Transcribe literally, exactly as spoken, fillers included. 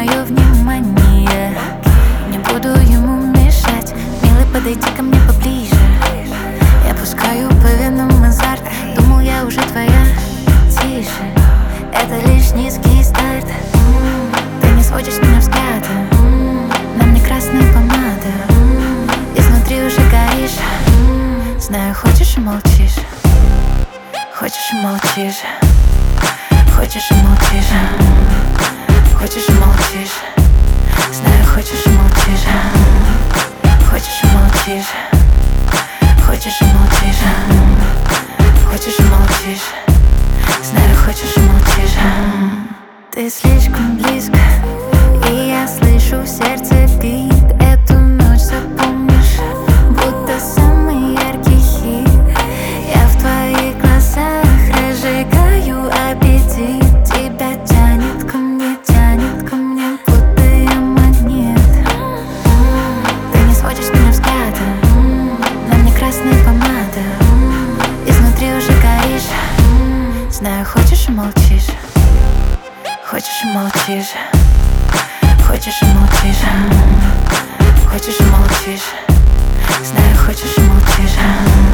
мое внимание. Не буду ему мешать, милый, подойди ко мне поближе. Я пускаю по венам азарт, думал, я уже твоя. Тише, это лишь низкий старт. Ты не сводишь с меня взгляда, на мне красная помада. Изнутри уже горишь, знаю, хочешь и молчишь. Хочешь и молчишь. Хочешь и молчишь. Хочешь и молчишь. Знаю, хочешь и молчишь. Хочешь и молчишь. Хочешь и молчишь. Хочешь и молчишь. Знаю, хочешь и молчишь. Ты слишком близко, и я слышу в сердце бит. Эту ночь запомнишь, будто самый яркий хит. Я в твоих глазах разжигаю аппетит. Тебя тянет ко мне, тянет ко мне, будто я магнит. Ты не сводишь с меня взгляда, на мне красная помада. Изнутри уже горишь, знаю, хочешь и молчишь. Хочешь и молчишь. Хочешь и молчишь. Хочешь и молчишь. Знаю, хочешь и молчишь.